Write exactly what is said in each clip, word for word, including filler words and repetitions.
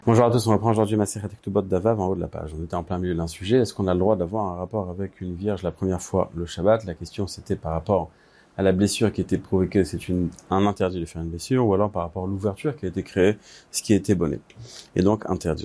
Bonjour à tous, on reprend aujourd'hui Masechet Ketubot Davav en haut de la page. On était en plein milieu d'un sujet. Est-ce qu'on a le droit d'avoir un rapport avec une vierge la première fois le Shabbat? La question c'était par rapport à la blessure qui était provoquée, c'est une, un interdit de faire une blessure, ou alors par rapport à l'ouverture qui a été créée, ce qui était bonné. Et donc interdit.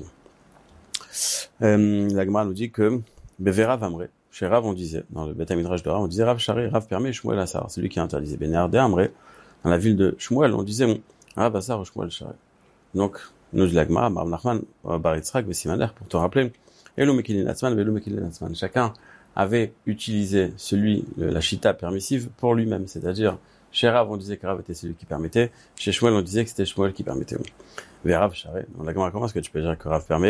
Euh, la Gemara nous dit que Bevera Vamre, chez Rav on disait, dans le Beth Midrash de Rav, on disait Rav Shari, Rav permet, Shmuel Assar, c'est lui qui interdisait. Benar de Amre, dans la ville de Shmuel, on disait Rav Assar ou Shmuel Shari. Donc, nous, la Gemara, Bar Nachman, Bar Yitzhak, Vesimaner, pour te rappeler, Elo Mekilin Natzman, Velo Mekilin Natzman. Chacun avait utilisé celui, la chita permissive pour lui-même, c'est-à-dire, chez Rav, on disait que Rav était celui qui permettait, chez Shmuel, on disait que c'était Shmuel qui permettait. Vers Rav Shari, dans la Gemara, comment est-ce que tu peux dire que Rav permet?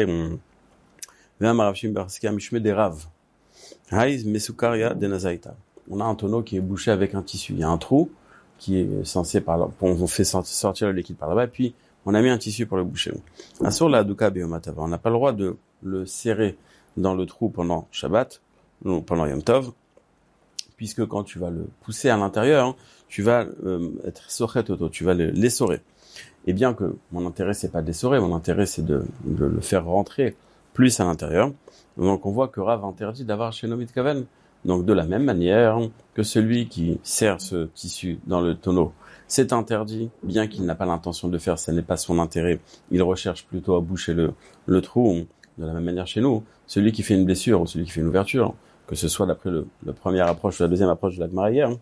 Vers Rav Shim Barska, Mishme des Rav. Haiz Mesukaria de Nazaita. On a un tonneau qui est bouché avec un tissu. Il y a un trou qui est censé par là, on fait sortir le liquide par là-bas, puis on a mis un tissu pour le boucher. Asur la aduka beyomatava. On n'a pas le droit de le serrer dans le trou pendant Shabbat, ou pendant Yom Tov, puisque quand tu vas le pousser à l'intérieur, hein, tu vas euh, être sochet auto, tu vas le, l'essorer. Et bien que mon intérêt c'est pas de l'essorer, mon intérêt c'est de, de le faire rentrer plus à l'intérieur. Donc on voit que Rav interdit d'avoir chez Nomit Kaven. Donc de la même manière que celui qui serre ce tissu dans le tonneau, c'est interdit, bien qu'il n'a pas l'intention de le faire, ce n'est pas son intérêt, il recherche plutôt à boucher le, le trou. De la même manière chez nous, celui qui fait une blessure ou celui qui fait une ouverture, que ce soit d'après le, la première approche ou la deuxième approche de la Gemara hier,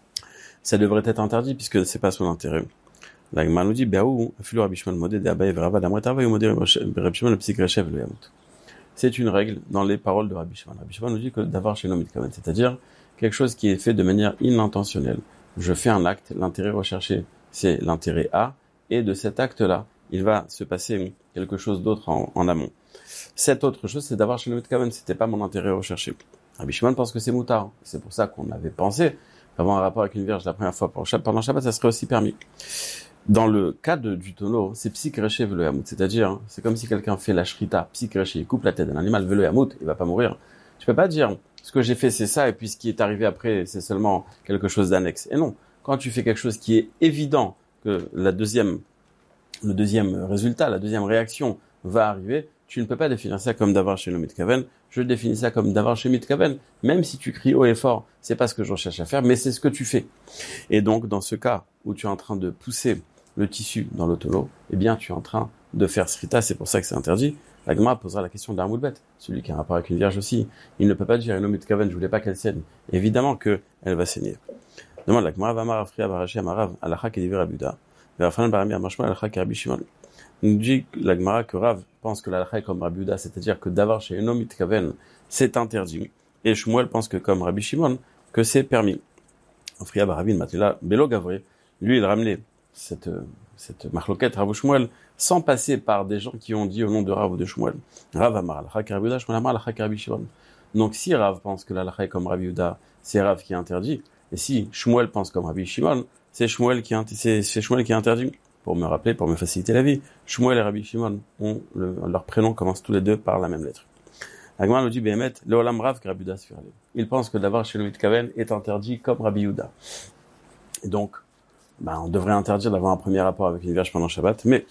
ça devrait être interdit puisque c'est pas son intérêt. La Gemara nous dit, Béaou, Afilou Rabbi Shimon Modé, Abaye Verava, Damretava, Modé, Rabbi Shimon, le psychrechev, le Yamout. C'est une règle dans les paroles de Rabbi Shimon. Rabbi Shimon nous dit que d'avoir chez Nomit Kaven, c'est-à-dire quelque chose qui est fait de manière inintentionnelle. Je fais un acte, l'intérêt recherché, c'est l'intérêt A, et de cet acte-là, il va se passer quelque chose d'autre en, en amont. Cette autre chose, c'est d'avoir chez Nomit Kaven, c'était pas mon intérêt recherché. Rabbi Shimon pense que c'est moutard. C'est pour ça qu'on avait pensé avoir un rapport avec une vierge la première fois pour Shabbat, pendant Shabbat, ça serait aussi permis. Dans le cas de, du tonneau, c'est psychreché velo yamout, c'est-à-dire, hein, c'est comme si quelqu'un fait la shrita, psychreché, il coupe la tête d'un animal, velo yamout, il va pas mourir. Tu peux pas dire, ce que j'ai fait c'est ça, et puis ce qui est arrivé après, c'est seulement quelque chose d'annexe. Et non, quand tu fais quelque chose qui est évident que la deuxième, le deuxième résultat, la deuxième réaction va arriver, tu ne peux pas définir ça comme d'avoir chez le Mitkaven, je définis ça comme d'avoir chez Mitkaven, même si tu cries haut et fort, c'est pas ce que je recherche à faire, mais c'est ce que tu fais. Et donc, dans ce cas où tu es en train de pousser le tissu dans le tonneau, eh bien, tu es en train de faire srita, c'est pour ça que c'est interdit. La Gemara posera la question d'Armoulbet, celui qui a un rapport avec une vierge aussi. Il ne peut pas dire, Eno Mitkaven, je voulais pas qu'elle saigne. Évidemment que elle va saigner. Demande la Gemara, Vamar Afria Barashi Amarav, Alacha Kediver Abuda, Verafran Barami Amashma, Alacha Karabi Shimon. Nous dit la Gemara que Rav pense que l'Alacha est comme Rabbi Yehuda, c'est-à-dire que d'avoir chez Eno Mitkaven, c'est interdit. Et Shmuel pense que comme Rabbi Shimon, que c'est permis. Afria Barabin Matila, Belo Gavré, lui, il ramenait cette, cette marloquette Rav Shmuel, sans passer par des gens qui ont dit au nom de Rav ou de Shmuel. Rav Amar, Alacha Karabi Yehuda, Shmuel Amar, Alacha Karabi Shimon. Donc si Rav pense que l'Alacha est comme Rabbi Yehuda, c'est Rav qui est interdit. Et si Shmuel pense comme Rabbi Shimon, c'est Shmuel qui est, c'est, c'est Shmuel qui est interdit. Pour me rappeler, pour me faciliter la vie, Shmuel et Rabbi Shimon ont le, leur prénom commence tous les deux par la même lettre. La Gemara nous dit Behemet, Leolam Rav que Rabbi Yehuda Sfirale. Il pense que d'avoir chez le Mitkaven est interdit comme Rabbi Yehuda. Et donc, ben, on devrait interdire d'avoir un premier rapport avec une vierge pendant Shabbat, mais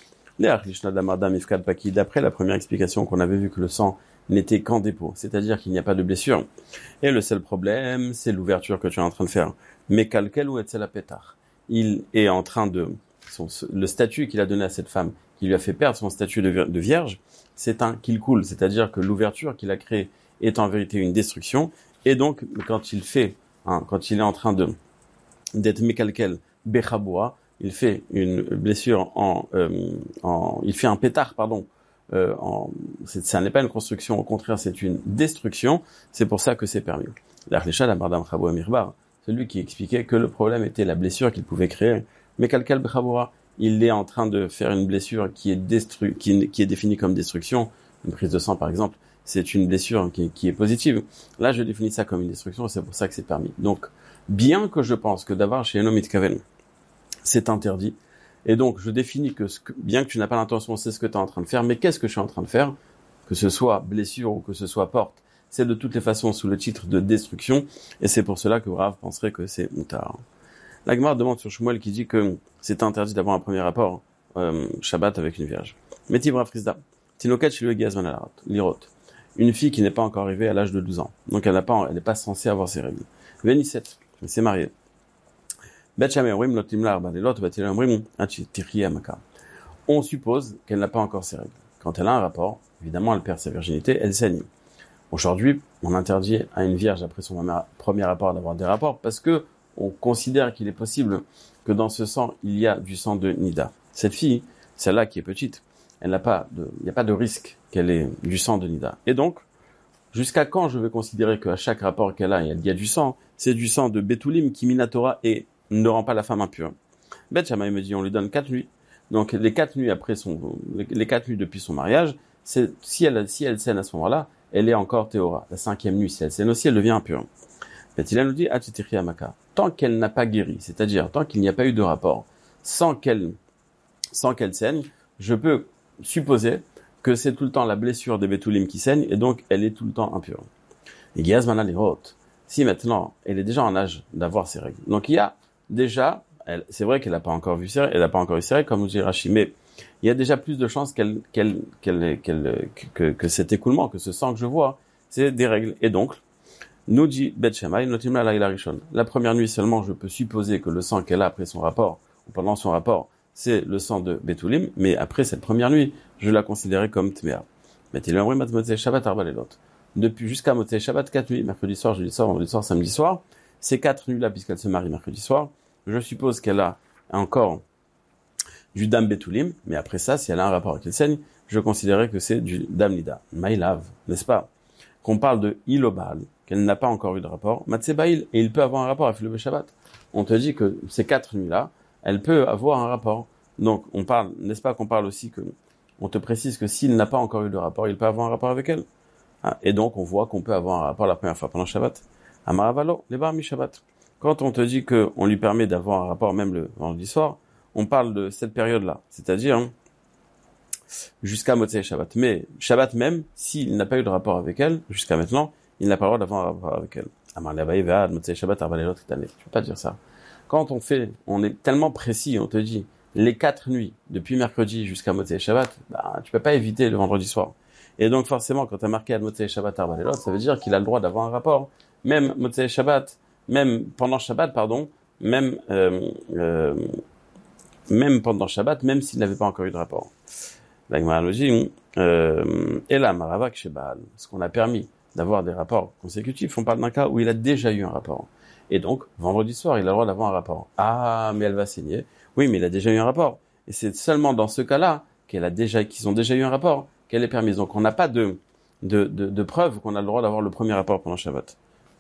d'après la première explication qu'on avait vu que le sang n'était qu'en dépôt, c'est-à-dire qu'il n'y a pas de blessure. Et le seul problème, c'est l'ouverture que tu es en train de faire. Mais calquel ou est-ce la pétard? Il est en train de Son, le statut qu'il a donné à cette femme, qui lui a fait perdre son statut de, de vierge, c'est un qu'il coule, c'est-à-dire que l'ouverture qu'il a créée est en vérité une destruction, et donc quand il fait, hein, quand il est en train de d'être mekalkel bechaboua, il fait une blessure en, euh, en, il fait un pétard, pardon, euh, en, c'est, ça n'est pas une construction, au contraire c'est une destruction, c'est pour ça que c'est permis. L'Arlécha, la Bardam Chabou Mirbar, celui qui expliquait que le problème était la blessure qu'il pouvait créer. Mais Kalkal Bechaboura, il est en train de faire une blessure qui est destru- qui, qui est définie comme destruction. Une prise de sang, par exemple, c'est une blessure qui, qui est positive. Là, je définis ça comme une destruction et c'est pour ça que c'est permis. Donc, bien que je pense que d'avoir chez Eno Mitkaven, c'est interdit. Et donc, je définis que, ce que bien que tu n'as pas l'intention, c'est ce que tu es en train de faire. Mais qu'est-ce que je suis en train de faire? Que ce soit blessure ou que ce soit porte, c'est de toutes les façons sous le titre de destruction. Et c'est pour cela que Rav penserait que c'est moutard. La Gemara demande sur Shmuel qui dit que c'est interdit d'avoir un premier rapport euh, Shabbat avec une vierge. Métiv Rav Frisda. Tinoket chez le Gazman l'irot. Une fille qui n'est pas encore arrivée à l'âge de douze ans. Donc elle n'a pas, elle n'est pas censée avoir ses règles. Vénisset, elle s'est mariée. On suppose qu'elle n'a pas encore ses règles. Quand elle a un rapport, évidemment, elle perd sa virginité, elle saigne. Aujourd'hui, on interdit à une vierge après son premier rapport d'avoir des rapports parce que on considère qu'il est possible que dans ce sang, il y a du sang de Nida. Cette fille, celle-là qui est petite, elle n'a pas de, il n'y a pas de risque qu'elle ait du sang de Nida. Et donc, jusqu'à quand je vais considérer qu'à chaque rapport qu'elle a, il y a du sang, c'est du sang de Betoulim qui minatora et ne rend pas la femme impure. Beth Shammai me dit, on lui donne quatre nuits. Donc, les quatre nuits après son, les quatre nuits depuis son mariage, c'est, si elle, si elle saigne à ce moment-là, elle est encore théora. La cinquième nuit, si elle saigne aussi, elle devient impure. Beth Hillel nous dit, Atitiri Amaka. Tant qu'elle n'a pas guéri, c'est-à-dire, tant qu'il n'y a pas eu de rapport, sans qu'elle, sans qu'elle saigne, je peux supposer que c'est tout le temps la blessure des Betoulim qui saigne, et donc elle est tout le temps impure. Et Gazmana l'irot. Si maintenant, elle est déjà en âge d'avoir ses règles. Donc il y a déjà, elle, c'est vrai qu'elle n'a pas encore vu ses règles, elle n'a pas encore eu ses règles, comme nous dit Rashi, mais il y a déjà plus de chances qu'elle, qu'elle, qu'elle, qu'elle, que, que cet écoulement, que ce sang que je vois, c'est des règles. Et donc, nous dit Bet Shammai, notimla la rishon. La première nuit seulement, je peux supposer que le sang qu'elle a après son rapport, ou pendant son rapport, c'est le sang de Betoulim, mais après cette première nuit, je la considérais comme Tmea. Mais il a envoyé Motzei Shabbat Arbalelot. Depuis jusqu'à Motzei Shabbat, quatre nuits, mercredi soir, jeudi soir, vendredi soir, samedi soir, ces quatre nuits-là, puisqu'elle se marie mercredi soir, je suppose qu'elle a encore du Dam Betoulim, mais après ça, si elle a un rapport avec le saigne, je considérais que c'est du Dam Nida. Maïlav, n'est-ce pas? Qu'on parle de Ilobal, qu'elle n'a pas encore eu de rapport, Matsebaïl, et il peut avoir un rapport avec le Shabbat. On te dit que ces quatre nuits-là, elle peut avoir un rapport. Donc, on parle, n'est-ce pas qu'on parle aussi que, on te précise que s'il n'a pas encore eu de rapport, il peut avoir un rapport avec elle. Ah, et donc, on voit qu'on peut avoir un rapport la première fois pendant Shabbat. Amaravalo, les bar mi Shabbat. Quand on te dit que on lui permet d'avoir un rapport même le vendredi soir, on parle de cette période-là. C'est-à-dire, hein, jusqu'à Motzei Shabbat. Mais, Shabbat même, s'il n'a pas eu de rapport avec elle, jusqu'à maintenant, il n'a pas le droit d'avoir un rapport avec elle. Amar Levaï Ve'ad, Motzei Shabbat, Arbalelot, Titané. Tu peux pas dire ça. Quand on fait, on est tellement précis, on te dit, les quatre nuits, depuis mercredi jusqu'à Motzei Shabbat, bah, tu peux pas éviter le vendredi soir. Et donc, forcément, quand tu as marqué à Motzei Shabbat Arbalelot, ça veut dire qu'il a le droit d'avoir un rapport. Même Motzei Shabbat, même pendant Shabbat, pardon, même, euh, euh, même pendant Shabbat, même s'il n'avait pas encore eu de rapport. La Gemara nous dit, euh, et là, Maravak chez Baal, ce qu'on a permis d'avoir des rapports consécutifs, on parle d'un cas où il a déjà eu un rapport. Et donc, vendredi soir, il a le droit d'avoir un rapport. Ah, mais elle va saigner. Oui, mais il a déjà eu un rapport. Et c'est seulement dans ce cas-là qu'elle a déjà, qu'ils ont déjà eu un rapport, qu'elle est permise. Donc, on n'a pas de, de, de, de preuve qu'on a le droit d'avoir le premier rapport pendant Shabbat.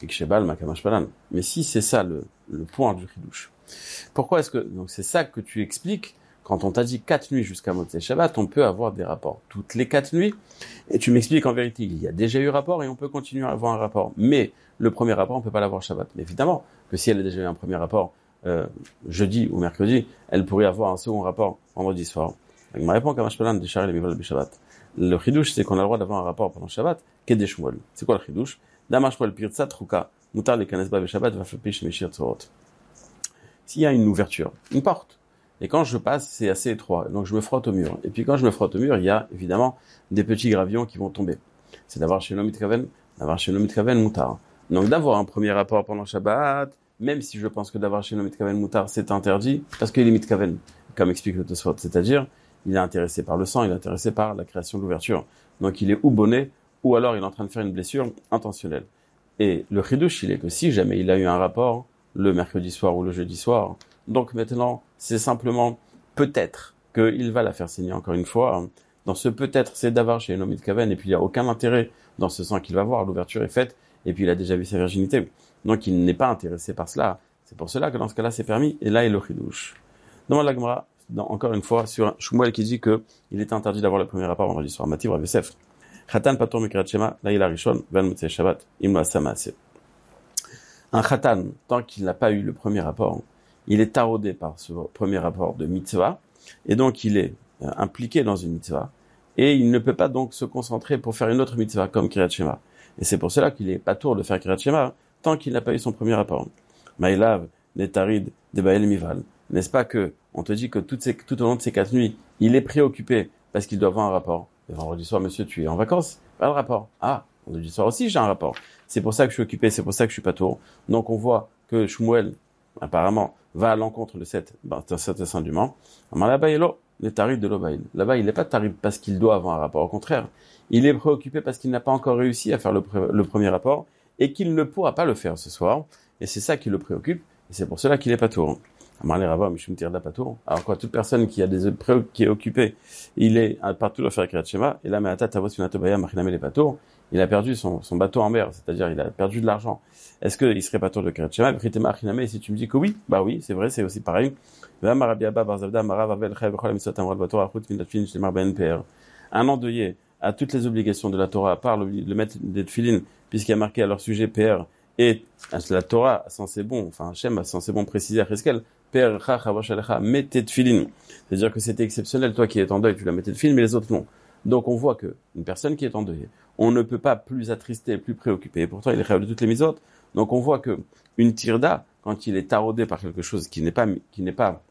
Mais si c'est ça le, le point du Chidouche. Pourquoi est-ce que, donc c'est ça que tu expliques, quand on t'a dit quatre nuits jusqu'à Motzei Shabbat, on peut avoir des rapports toutes les quatre nuits, et tu m'expliques en vérité, il y a déjà eu rapport et on peut continuer à avoir un rapport. Mais le premier rapport, on peut pas l'avoir Shabbat. Mais évidemment que si elle a déjà eu un premier rapport euh, jeudi ou mercredi, elle pourrait avoir un second rapport vendredi soir. Donc, ma réponse, Kamashpalan, décharger les mivoles de Shabbat. Le chidouche, c'est qu'on a le droit d'avoir un rapport pendant Shabbat, qu'est des shmuel. C'est quoi le chidouche? Damashmuel pirtsa truka, mutar le kanesba be Shabbat, va flepish meshir tzorot. S'il y a une ouverture, une porte, et quand je passe, c'est assez étroit, donc je me frotte au mur. Et puis quand je me frotte au mur, il y a évidemment des petits gravillons qui vont tomber. C'est d'avoir chez l'homme mitkaven, d'avoir chez l'homme mitkaven mutar. Donc d'avoir un premier rapport pendant Shabbat, même si je pense que d'avoir chez l'homme mitkaven mutar, c'est interdit, parce qu'il est mitkaven, comme explique le Tosfot, c'est-à-dire, il est intéressé par le sang, il est intéressé par la création de l'ouverture. Donc il est ou bonnet, ou alors il est en train de faire une blessure intentionnelle. Et le chidouche, il est que si jamais il a eu un rapport, le mercredi soir ou le jeudi soir, donc maintenant, c'est simplement peut-être qu'il va la faire saigner encore une fois. Dans ce peut-être, c'est d'avoir chez l'homme mitkaven, et puis il n'y a aucun intérêt dans ce sang qu'il va voir, l'ouverture est faite, et puis il a déjà vu sa virginité. Donc il n'est pas intéressé par cela. C'est pour cela que dans ce cas-là, c'est permis, et là, il est le chidouche. Dans la Gemara, encore une fois, sur Shmuel qui dit que il est interdit d'avoir le premier rapport vendredi soir. Mativ Rav Yosef. Khatan pator mikrat shema, la ila rishon, ven motzei Shabbat, imla samase. Un khatan, tant qu'il n'a pas eu le premier rapport, il est taraudé par ce premier rapport de mitzvah, et donc il est euh, impliqué dans une mitzvah, et il ne peut pas donc se concentrer pour faire une autre mitzvah comme Kriyat Shema. Et c'est pour cela qu'il est pas tour de faire Kriyat Shema tant qu'il n'a pas eu son premier rapport. Maïlav, Netarid, Debael Mival. N'est-ce pas que on te dit que toutes ces, tout au long de ces quatre nuits, il est préoccupé parce qu'il doit avoir un rapport. Et vendredi soir, monsieur, tu es en vacances. Pas de rapport. Ah, vendredi soir aussi, j'ai un rapport. C'est pour ça que je suis occupé, c'est pour ça que je suis pas tour. Donc, on voit que Shmuel, apparemment, va à l'encontre de cette, ben, de cet assentement. Là-bas, il est tarif de l'Obaïl. Là-bas, il n'est pas tarif parce qu'il doit avoir un rapport. Au contraire, il est préoccupé parce qu'il n'a pas encore réussi à faire le, pre- le premier rapport et qu'il ne pourra pas le faire ce soir. Et c'est ça qui le préoccupe. Et c'est pour cela qu'il est pas tour. Amarle Rava, Mishum Tirda Patour. Alors quoi, toute personne qui a des pré- qui est occupée, il est partout à faire Kriyat Shema, et là, mais Ata Tavos Unatobaya Machiname les Patour, il a perdu son, son bateau en mer, c'est-à-dire il a perdu de l'argent. Est-ce qu'il serait Patour de Kriyat Shema? Britema Machiname, et si tu me dis que oui, bah oui, c'est vrai, c'est aussi pareil. Un endeuillé à toutes les obligations de la Torah, par le, le maître des Tfilin, puisqu'il y a marqué à leur sujet P R, et la Torah, censé bon, enfin Hachem a censé bon préciser à Cheskel, P R, Cha, Chavosh Alecha, mettez Tfilin. C'est-à-dire que c'était exceptionnel, toi qui es en deuil, tu la mettais Tfilin, mais les autres non. Donc on voit que une personne qui est en deuil, on ne peut pas plus attrister, plus préoccupé, et pourtant il est rêve de toutes les mises autres. Donc on voit que une tirda, quand il est taraudé par quelque chose qui n'est pas, qui n'est pas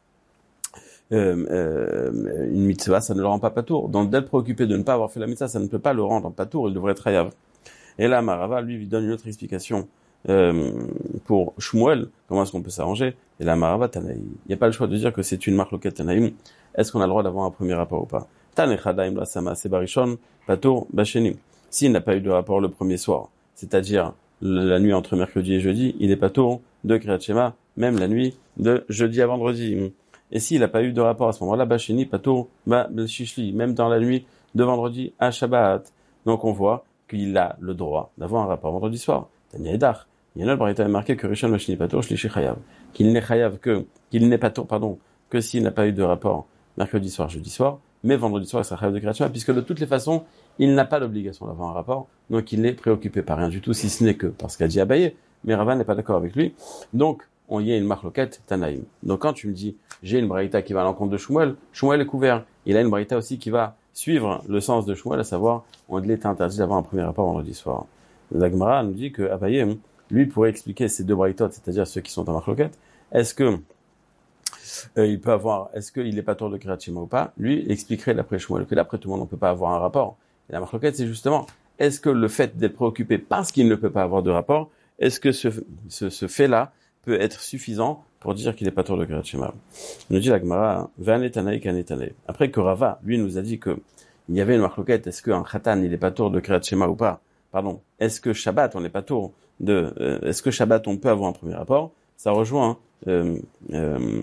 Euh, euh, une mitzvah, ça ne le rend pas patour. Donc d'être préoccupé de ne pas avoir fait la mitzvah, ça ne peut pas le rendre patour, il devrait être hayav. Et là, Marava, lui, lui donne une autre explication euh, pour Shmuel, comment est-ce qu'on peut s'arranger. Et là, Marava, Tanaï, il n'y a pas le choix de dire que c'est une marloquette Tanaïm. Est-ce qu'on a le droit d'avoir un premier rapport ou pas? Tanechadaim la sama sebarishon, patour, bacheni. S'il n'a pas eu de rapport le premier soir, c'est-à-dire la nuit entre mercredi et jeudi, il est patour de Kriyat Shema, même la nuit de jeudi à vendredi. Et s'il n'a pas eu de rapport à ce moment-là, Bacheni, Pato, Ba, Belshishli, même dans la nuit de vendredi à Shabbat. Donc on voit qu'il a le droit d'avoir un rapport vendredi soir. Tania Edar. Il y en a le a marqué que Rishon Bacheni Pato, Shlishi Chayav. Qu'il n'est Chayav que, qu'il n'est Pato, pardon, que s'il n'a pas eu de rapport mercredi soir, jeudi soir, mais vendredi soir, il sera Chayav de Kriyat Shema, puisque de toutes les façons, il n'a pas l'obligation d'avoir un rapport, donc il n'est préoccupé par rien du tout, si ce n'est que parce qu'a dit Abaye, mais Rava n'est pas d'accord avec lui. Donc, on y a une marloquette Tanaïm. Donc quand tu me dis, j'ai une braïta qui va à l'encontre de Shmuel, Shmuel est couvert. Il a une braïta aussi qui va suivre le sens de Shmuel, à savoir, on il est interdit d'avoir un premier rapport vendredi soir. La Gemara nous dit que Abaye, lui, pourrait expliquer ces deux braïtotes, c'est-à-dire ceux qui sont en marloquette. Est-ce que euh, il peut avoir, est-ce qu'il est pas tour de Kriyat Shema ou pas? Lui expliquerait d'après Shmuel que d'après tout le monde, on peut pas avoir un rapport. Et la marloquette, c'est justement, est-ce que le fait d'être préoccupé parce qu'il ne peut pas avoir de rapport, est-ce que ce, ce, ce fait-là peut être suffisant pour dire qu'il est pas tour de Kriyat Shema? Nous dit la Gemara, Ve'anetanaï kanetanaï. Après que Rava, lui, nous a dit que il y avait une marloquette, est-ce qu'un khatan, il est pas tour de Kriyat Shema ou pas? Pardon. Est-ce que Shabbat, on n'est pas tour de, euh, est-ce que Shabbat, on peut avoir un premier rapport? Ça rejoint, euh, euh,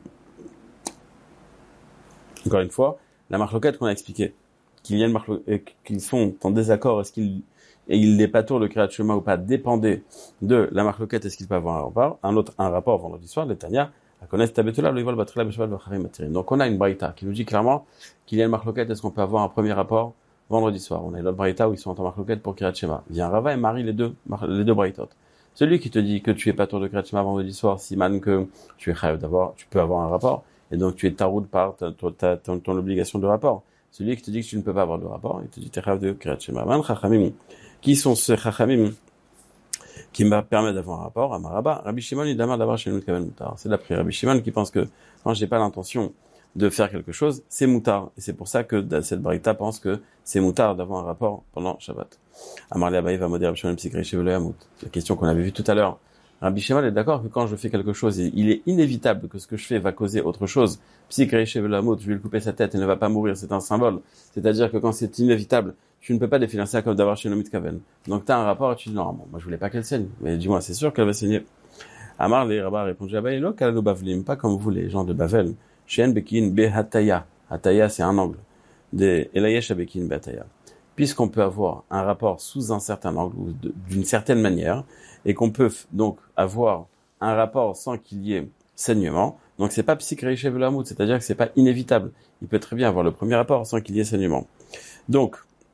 encore une fois, la marloquette qu'on a expliqué. Qu'il y a une marloquette, qu'ils sont en désaccord, est-ce qu'il et il n'est pas tour de Kriyat Shema ou pas, dépendait de la marloquette, est-ce qu'il peut avoir un rapport, un autre, un rapport vendredi soir, le Tanya, à connaître Tabetula, le Yval Batria, Beshvat, Bacharim, Matirin. Donc on a une braïta qui nous dit clairement qu'il y a une marloquette, est-ce qu'on peut avoir un premier rapport vendredi soir? On a une autre braïta où ils sont en marloquette pour Kriyat Shema. Vient Rava et marie les deux, les deux braïtotes. Celui qui te dit que tu es pas tour de Kriyat Shema vendredi soir, siman que tu es chayav d'avoir, tu peux avoir un rapport, et donc tu es taroud par ta, ta, ton, ton obligation de rapport. Celui qui te dit que tu ne peux pas avoir de rapport, il te dit t'es chayav de Kriyat Shema. Man chachamim. Qui sont ces chachamim qui me permettent d'avoir un rapport à Maraba? Rabbi Shimon, il demande d'avoir chez nous Kaven Moutar. C'est d'après Rabbi Shimon qui pense que quand j'ai pas l'intention de faire quelque chose, c'est Moutar. Et c'est pour ça que cette Braïta pense que c'est Moutar d'avoir un rapport pendant Shabbat. Amarli Abaye va me dire Rabbi Shimon Psykrei Shevelo Yamout. La question qu'on avait vue tout à l'heure. Rabbi Shimon est d'accord que quand je fais quelque chose, il est inévitable que ce que je fais va causer autre chose. Psykrei Shevelo Yamout, je vais lui couper sa tête et ne va pas mourir, c'est un symbole. C'est-à-dire que quand c'est inévitable, tu ne peux pas définir ça comme d'avoir chez Nomit Kaven. Donc tu as un rapport et tu dis non, bon, moi je voulais pas qu'elle saigne. Mais dis-moi, c'est sûr qu'elle va saigner. Amar les Rabbah a répondu à Baïlo, Kalalo Bavlim, pas comme vous les gens de Bavel. Shen Bekin Be Hataya. Hataya, c'est un angle. De Elayesh Bekin Be Hataya. Puisqu'on peut avoir un rapport sous un certain angle, ou d'une certaine manière, et qu'on peut donc avoir un rapport sans qu'il y ait saignement, donc c'est pas Psykrei Shevelo Yamout, c'est-à-dire que c'est pas inévitable. Il peut très bien avoir le premier rapport sans qu'il y ait saignement. Donc,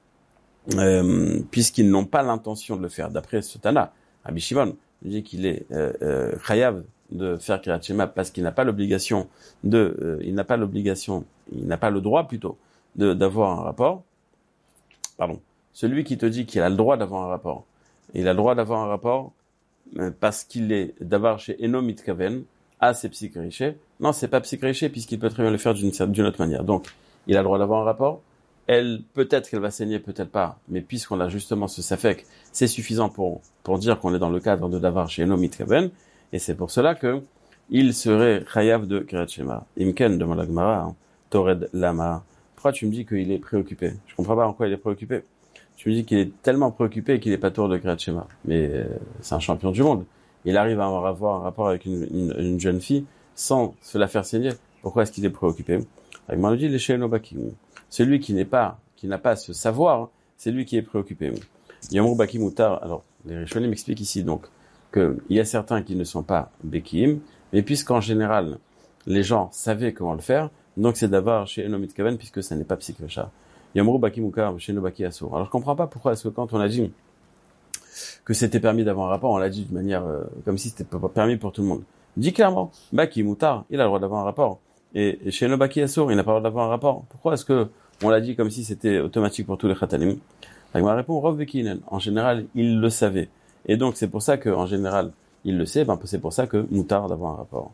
Euh, puisqu'ils n'ont pas l'intention de le faire. D'après ce Tana, Rabbi Shimon dit qu'il est euh, euh, chayav de faire Kriyat Shema parce qu'il n'a pas l'obligation de, euh, il n'a pas l'obligation, il n'a pas le droit plutôt de d'avoir un rapport. Pardon. Celui qui te dit qu'il a le droit d'avoir un rapport, il a le droit d'avoir un rapport euh, parce qu'il est d'avoir chez Eno Mitkaven à ses psychrichés. Non, c'est pas psychriché puisqu'il peut très bien le faire d'une d'une autre manière. Donc, il a le droit d'avoir un rapport. elle, peut-être qu'elle va saigner, peut-être pas, mais puisqu'on a justement ce safek, c'est suffisant pour, pour dire qu'on est dans le cadre de davar chez Eno mitkaven, et c'est pour cela que il serait chayav de Kriyat Shema. Imken, demande la Gemara, hein, Tored Lama. Pourquoi tu me dis qu'il est préoccupé? Je comprends pas en quoi il est préoccupé. Tu me dis qu'il est tellement préoccupé qu'il est pas tour de Kriyat Shema. Mais euh, c'est un champion du monde. Il arrive à avoir un rapport avec une, une, une jeune fille sans se la faire saigner. Pourquoi est-ce qu'il est préoccupé? Avec moi, on dit les Sheino Bakim. Celui qui n'est pas, qui n'a pas ce savoir, c'est lui qui est préoccupé. Yomur Bakim Utar. Alors, les Rishonim m'expliquent ici donc que il y a certains qui ne sont pas Bekim, mais puisqu'en général les gens savaient comment le faire, donc c'est d'avoir chez Eno Mitkaven puisque ça n'est pas psychvecha. Yomur Bakim Ukar chez Nobaki Asur. Alors je comprends pas pourquoi est-ce que quand on a dit que c'était permis d'avoir un rapport, on l'a dit de manière euh, comme si c'était pas permis pour tout le monde. Dit clairement, Baki Moutar, il a le droit d'avoir un rapport. Et, et chez Nobaki Assour, il n'a pas le droit d'avoir un rapport. Pourquoi est-ce que on l'a dit comme si c'était automatique pour tous les khatalim? La Gemara répond, Rov Vekinen. En général, il le savait. Et donc, c'est pour ça que, en général, il le sait, ben, c'est pour ça que Moutar d'avoir un rapport.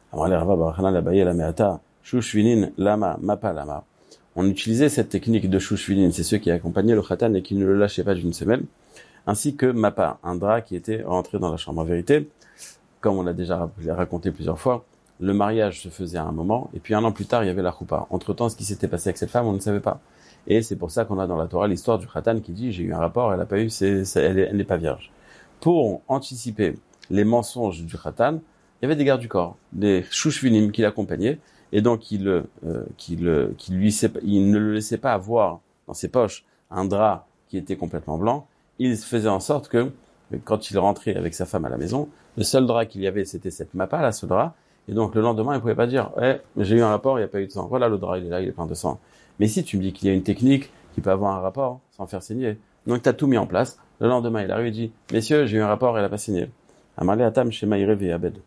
Lama, Mapa Lama. On utilisait cette technique de Shushvinin, c'est ceux qui accompagnaient le khatan et qui ne le lâchaient pas d'une semaine, ainsi que Mapa, un drap qui était rentré dans la chambre. En vérité, comme on l'a déjà raconté plusieurs fois, le mariage se faisait à un moment, et puis un an plus tard, il y avait la choupa. Entre-temps, ce qui s'était passé avec cette femme, on ne savait pas. Et c'est pour ça qu'on a dans la Torah l'histoire du khatan qui dit, j'ai eu un rapport, elle n'a pas eu, c'est, c'est, elle, est, elle n'est pas vierge. Pour anticiper les mensonges du khatan, il y avait des gardes du corps, des chouchvinim qui l'accompagnaient, et donc il, euh, qu'il, qu'il lui, il ne le laissait pas avoir dans ses poches un drap qui était complètement blanc. Il faisait en sorte que, quand il rentrait avec sa femme à la maison, le seul drap qu'il y avait, c'était cette mappa, là, ce drap. Et donc, le lendemain, il pouvait pas dire, eh, j'ai eu un rapport, il n'y a pas eu de sang. Voilà, le drap, il est là, il est plein de sang. Mais si tu me dis qu'il y a une technique qui peut avoir un rapport sans faire saigner, donc tu as tout mis en place. Le lendemain, il arrive et dit, messieurs, j'ai eu un rapport, elle n'a pas saigné. Amarle Atam, Shema Irev et Abed.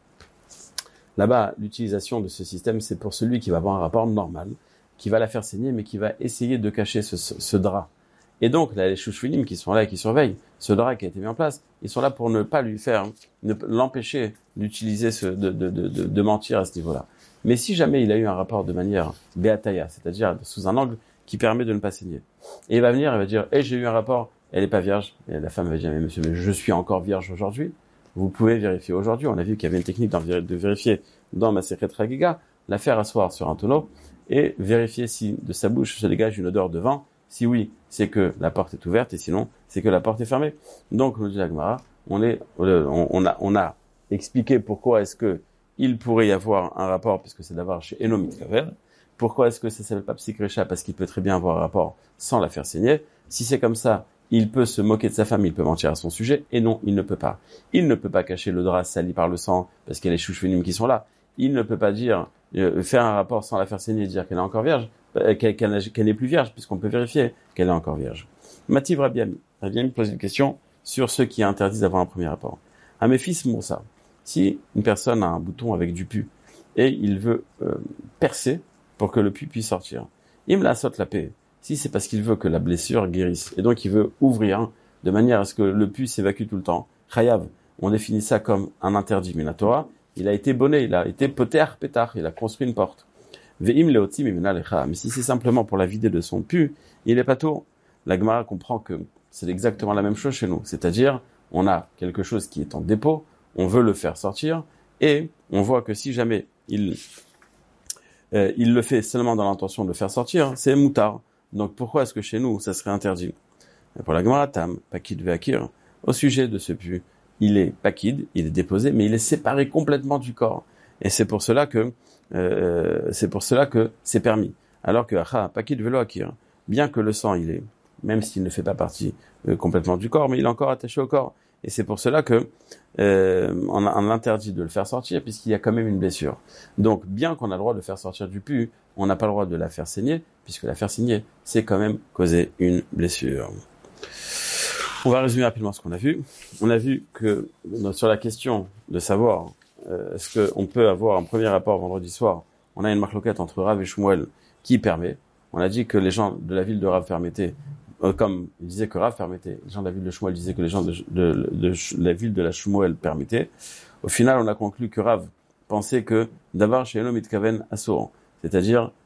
Là-bas, l'utilisation de ce système, c'est pour celui qui va avoir un rapport normal, qui va la faire saigner, mais qui va essayer de cacher ce, ce, ce drap. Et donc, là, les chouchouinim qui sont là et qui surveillent ce drap qui a été mis en place, ils sont là pour ne pas lui faire, ne l'empêcher d'utiliser ce, de, de, de, de, de mentir à ce niveau-là. Mais si jamais il a eu un rapport de manière béataya, c'est-à-dire sous un angle qui permet de ne pas saigner, et il va venir, il va dire, eh, j'ai eu un rapport, elle n'est pas vierge. Et la femme va dire, mais monsieur, mais je suis encore vierge aujourd'hui. Vous pouvez vérifier aujourd'hui. On a vu qu'il y avait une technique de vérifier dans ma secrète Ragiga, la faire asseoir sur un tonneau et vérifier si de sa bouche se dégage une odeur de vin. Si oui, c'est que la porte est ouverte, et sinon, c'est que la porte est fermée. Donc, nous dit la Gemara, on est, on, on a, on a expliqué pourquoi est-ce que il pourrait y avoir un rapport, puisque c'est d'avoir chez Eno Mitkaven. Pourquoi est-ce que ça s'appelle pas psychrecha? Parce qu'il peut très bien avoir un rapport sans la faire saigner. Si c'est comme ça, il peut se moquer de sa femme, il peut mentir à son sujet, et non, il ne peut pas. Il ne peut pas cacher le drap sali par le sang, parce qu'il y a les chouchvenim qui sont là. Il ne peut pas dire, euh, faire un rapport sans la faire saigner et dire qu'elle est encore vierge. Qu'elle, qu'elle, qu'elle n'est plus vierge, puisqu'on peut vérifier qu'elle est encore vierge. Mativ Rabiami. Rabiami pose une question sur ceux qui interdisent d'avoir un premier rapport. À mes fils, Moussa, si une personne a un bouton avec du pu, et il veut euh, percer pour que le pu puisse sortir, il me la saute la paix. Si c'est parce qu'il veut que la blessure guérisse, et donc il veut ouvrir de manière à ce que le pu s'évacue tout le temps, Chayav, on définit ça comme un interdit, mais la Torah, il a été bonné, il a été poter pétard, il a construit une porte. Mais si c'est simplement pour la vider de son pu, il est pas tout. La Gemara comprend que c'est exactement la même chose chez nous. C'est-à-dire, on a quelque chose qui est en dépôt, on veut le faire sortir, et on voit que si jamais il, euh, il le fait seulement dans l'intention de le faire sortir, c'est moutard. Donc pourquoi est-ce que chez nous, ça serait interdit? Et pour la Gemara Tam, Pakid Ve'akir, au sujet de ce pu, il est Pakid, il est déposé, mais il est séparé complètement du corps. Et c'est pour cela que Euh, c'est pour cela que c'est permis. Alors que ah, Pakid Velo Akir, bien que le sang, il est, même s'il ne fait pas partie euh, complètement du corps, mais il est encore attaché au corps. Et c'est pour cela que euh, on, a, on interdit de le faire sortir, puisqu'il y a quand même une blessure. Donc, bien qu'on a le droit de faire sortir du pu, on n'a pas le droit de la faire saigner, puisque la faire saigner, c'est quand même causer une blessure. On va résumer rapidement ce qu'on a vu. On a vu que sur la question de savoir Euh, est-ce qu'on peut avoir un premier rapport vendredi soir? On a une marloquette entre Rav et Shmuel qui permet. On a dit que les gens de la ville de Rav permettaient, euh, comme ils disaient que Rav permettait, les gens de la ville de Shmuel disaient que les gens de, de, de, de la ville de la Shmuel permettaient. Au final, on a conclu que Rav pensait que d'avoir chez Eno Mitkaven Assour, c'est-à-dire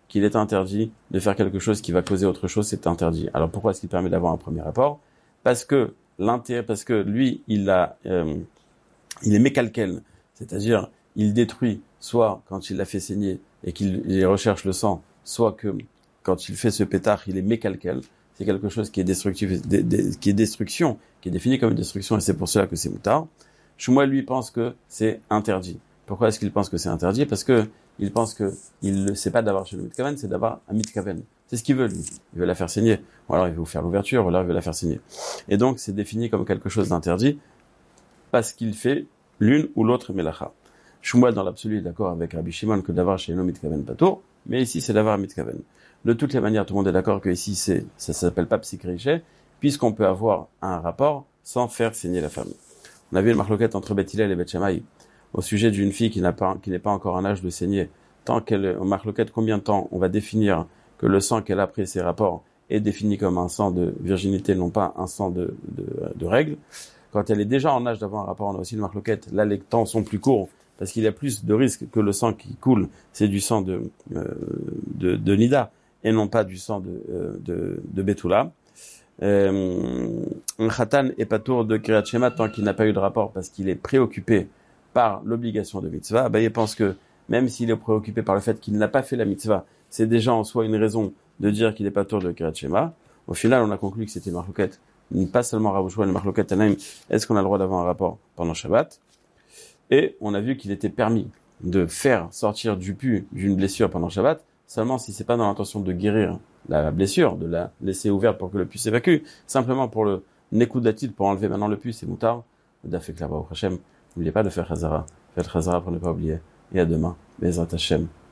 qu'il est interdit de faire quelque chose qui va causer autre chose, c'est interdit. Alors pourquoi est-ce qu'il permet d'avoir un premier rapport? Parce que l'intérêt, parce que lui, il a, euh, il est mécalquel, c'est-à-dire il détruit soit quand il l'a fait saigner et qu'il il recherche le sang, soit que quand il fait ce pétard, il est mécalquel. C'est quelque chose qui est destructif, qui est destruction, qui est défini comme une destruction, et c'est pour cela que c'est moutard. Shmuel, lui, pense que c'est interdit. Pourquoi est-ce qu'il pense que c'est interdit? Parce que il pense que il ne sait pas d'avoir chez le mitkaven, c'est d'avoir un mitkaven. C'est ce qu'il veut, lui. Il veut la faire saigner. Ou alors il veut vous faire l'ouverture, ou alors il veut la faire saigner. Et donc, c'est défini comme quelque chose d'interdit parce qu'il fait l'une ou l'autre melacha. Shmuel, dans l'absolu, est d'accord avec Rabbi Shimon que d'avoir chez le mitkaven patour, mais ici, c'est d'avoir un mitkaven. De toutes les manières, tout le monde est d'accord que ici, c'est, ça s'appelle pas psychriché, puisqu'on peut avoir un rapport sans faire saigner la femme. On a vu une marloquette entre Beth Hillel et Beth Shammai au sujet d'une fille qui n'a pas, qui n'est pas encore en âge de saigner. Tant qu'elle, en marloquette, combien de temps on va définir que le sang qu'elle a pris ses rapports est défini comme un sang de virginité, non pas un sang de, de, de règle. Quand elle est déjà en âge d'avoir un rapport, on a aussi une marloquette. Là, les temps sont plus courts parce qu'il y a plus de risques que le sang qui coule, c'est du sang de, euh, de, de Nida et non pas du sang de, euh, de, de Betula. Euh, un khatan est pas tour de Kriyat Shema tant qu'il n'a pas eu de rapport parce qu'il est préoccupé par l'obligation de mitzvah. Ben, il pense que même s'il est préoccupé par le fait qu'il n'a pas fait la mitzvah, c'est déjà en soi une raison de dire qu'il est pas tour de Kriyat Shema. Au final, on a conclu que c'était une marloquette, pas seulement Rav Shmuel, une marloquette Tanaïm. Est-ce qu'on a le droit d'avoir un rapport pendant Shabbat? Et on a vu qu'il était permis de faire sortir du pus d'une blessure pendant Shabbat seulement si c'est pas dans l'intention de guérir la blessure, de la laisser ouverte pour que le pus s'évacue, simplement pour le nekoudatit, pour enlever maintenant le pus, c'est moutard. Dafek là-bas au Hachem. N'oubliez pas de faire Chazara. Faites Chazara pour ne pas oublier. Et à demain. Bezrat Hashem.